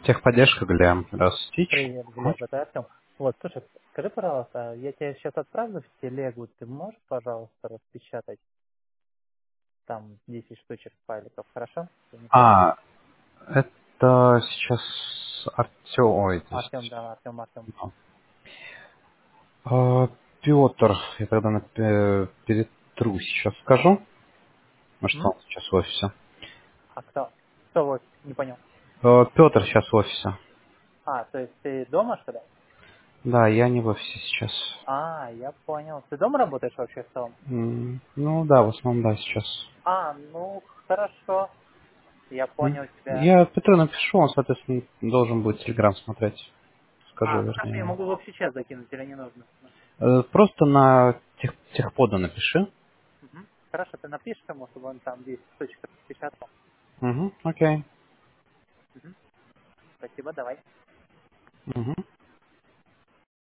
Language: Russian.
Техподдержка, Глеб. Здравствуйте. Привет, Глеб, это Артем. Вот, слушай, скажи, пожалуйста, я тебе сейчас отправлю в телегу, ты можешь, пожалуйста, распечатать там 10 штучек файликов, хорошо? Ты не против? А, это сейчас Артем. Ой, то Артем, есть. да, Артем. Ну. Петр, я тогда перетру сейчас скажу. Может, М? он сейчас в офисе. А кто? Кто вот? Не понял. Петр сейчас в офисе. А, то есть ты дома, что ли? Да, я не в офисе сейчас. А, я понял. Ты дома работаешь вообще в целом? Ну да, в основном да, сейчас. А, ну, хорошо. Я М. понял тебя. Я Петру напишу, он, соответственно, должен будет Телеграм смотреть. Скажу, А, ну хорошо, я вернее. могу в общий чат закинуть или не нужно? Просто на техпода напиши. Мгм. Хорошо, ты напишешь ему, чтобы он там 10 штучек распечатал. Угу, окей. Мгм. Спасибо, давай. Угу.